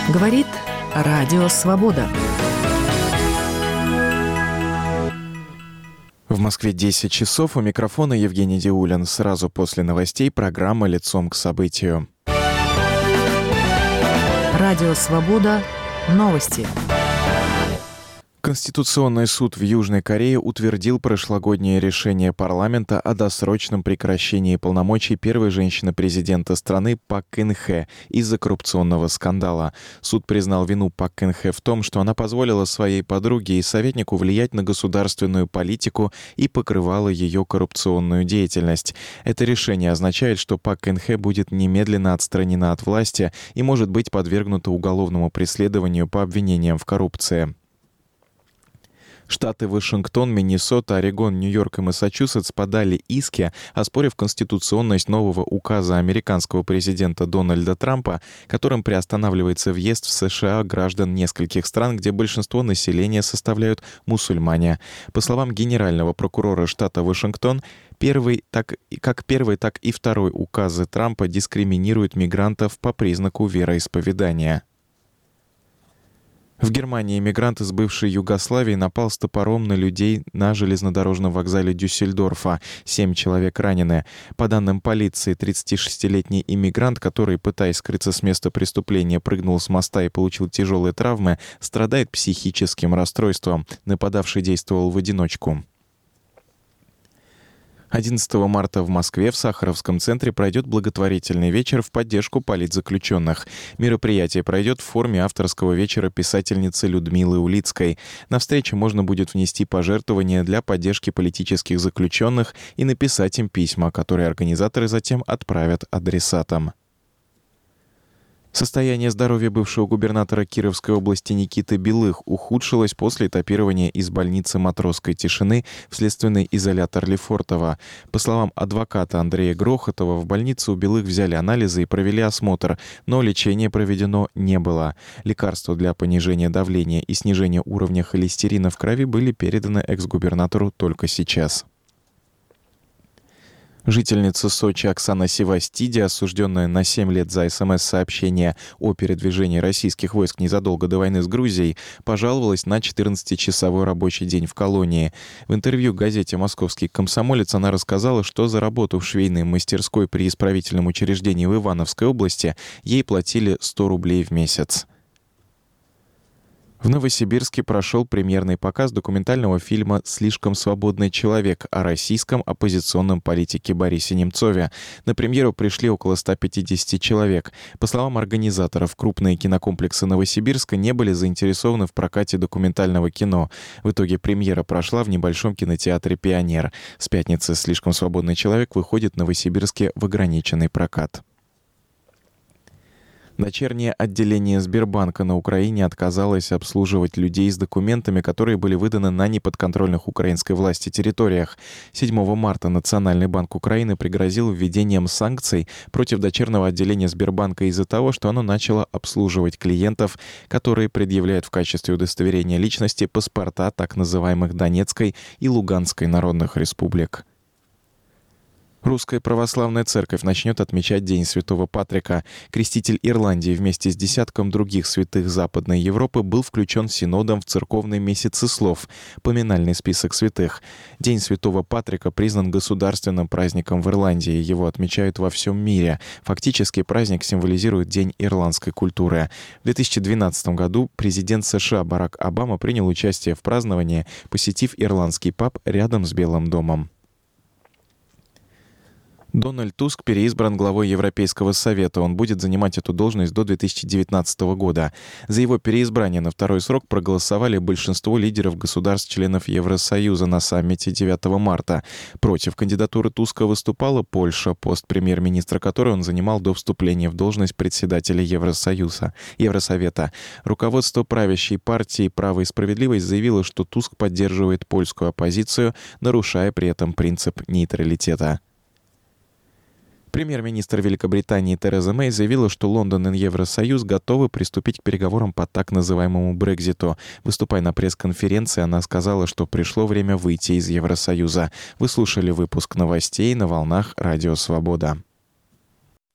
Говорит Радио Свобода. В Москве 10 часов. У микрофона Евгений Диулин. Сразу после новостей программа «Лицом к событию». Радио Свобода. Новости. Конституционный суд в Южной Корее утвердил прошлогоднее решение парламента о досрочном прекращении полномочий первой женщины-президента страны Пак Кын Хе из-за коррупционного скандала. Суд признал вину Пак Кын Хе в том, что она позволила своей подруге и советнику влиять на государственную политику и покрывала ее коррупционную деятельность. Это решение означает, что Пак Кын Хе будет немедленно отстранена от власти и может быть подвергнута уголовному преследованию по обвинениям в коррупции. Штаты Вашингтон, Миннесота, Орегон, Нью-Йорк и Массачусетс подали иски, оспорив конституционность нового указа американского президента Дональда Трампа, которым приостанавливается въезд в США граждан нескольких стран, где большинство населения составляют мусульмане. По словам генерального прокурора штата Вашингтон, первый, так и второй указы Трампа дискриминируют мигрантов по признаку вероисповедания. В Германии мигрант из бывшей Югославии напал с топором на людей на железнодорожном вокзале Дюссельдорфа. 7 человек ранены. По данным полиции, 36-летний иммигрант, который, пытаясь скрыться с места преступления, прыгнул с моста и получил тяжелые травмы, страдает психическим расстройством. Нападавший действовал в одиночку. 11 марта в Москве в Сахаровском центре пройдет благотворительный вечер в поддержку политзаключенных. Мероприятие пройдет в форме авторского вечера писательницы Людмилы Улицкой. На встрече можно будет внести пожертвования для поддержки политических заключенных и написать им письма, которые организаторы затем отправят адресатам. Состояние здоровья бывшего губернатора Кировской области Никиты Белых ухудшилось после этапирования из больницы Матросской Тишины в следственный изолятор Лефортово. По словам адвоката Андрея Грохотова, в больнице у Белых взяли анализы и провели осмотр, но лечение проведено не было. Лекарства для понижения давления и снижения уровня холестерина в крови были переданы экс-губернатору только сейчас. Жительница Сочи Оксана Севастиди, осужденная на 7 лет за СМС-сообщение о передвижении российских войск незадолго до войны с Грузией, пожаловалась на 14-часовой рабочий день в колонии. В интервью газете «Московский комсомолец» она рассказала, что за работу в швейной мастерской при исправительном учреждении в Ивановской области ей платили 100 рублей в месяц. В Новосибирске прошел премьерный показ документального фильма «Слишком свободный человек» о российском оппозиционном политике Борисе Немцове. На премьеру пришли около 150 человек. По словам организаторов, крупные кинокомплексы Новосибирска не были заинтересованы в прокате документального кино. В итоге премьера прошла в небольшом кинотеатре «Пионер». С пятницы «Слишком свободный человек» выходит в Новосибирске в ограниченный прокат. Дочернее отделение Сбербанка на Украине отказалось обслуживать людей с документами, которые были выданы на неподконтрольных украинской власти территориях. 7 марта Национальный банк Украины пригрозил введением санкций против дочернего отделения Сбербанка из-за того, что оно начало обслуживать клиентов, которые предъявляют в качестве удостоверения личности паспорта так называемых Донецкой и Луганской народных республик. Русская православная церковь начнет отмечать День Святого Патрика. Креститель Ирландии вместе с десятком других святых Западной Европы был включен синодом в церковный месяцеслов, поминальный список святых. День Святого Патрика признан государственным праздником в Ирландии. Его отмечают во всем мире. Фактически праздник символизирует День ирландской культуры. В 2012 году президент США Барак Обама принял участие в праздновании, посетив ирландский паб рядом с Белым домом. Дональд Туск переизбран главой Европейского совета. Он будет занимать эту должность до 2019 года. За его переизбрание на второй срок проголосовали большинство лидеров государств-членов Евросоюза на саммите 9 марта. Против кандидатуры Туска выступала Польша, пост премьер-министра которой он занимал до вступления в должность председателя Евросовета. Руководство правящей партии «Право и справедливость» заявило, что Туск поддерживает польскую оппозицию, нарушая при этом принцип нейтралитета. Премьер-министр Великобритании Тереза Мэй заявила, что Лондон и Евросоюз готовы приступить к переговорам по так называемому Брекситу. Выступая на пресс-конференции, она сказала, что пришло время выйти из Евросоюза. Вы слушали выпуск новостей на волнах Радио Свобода.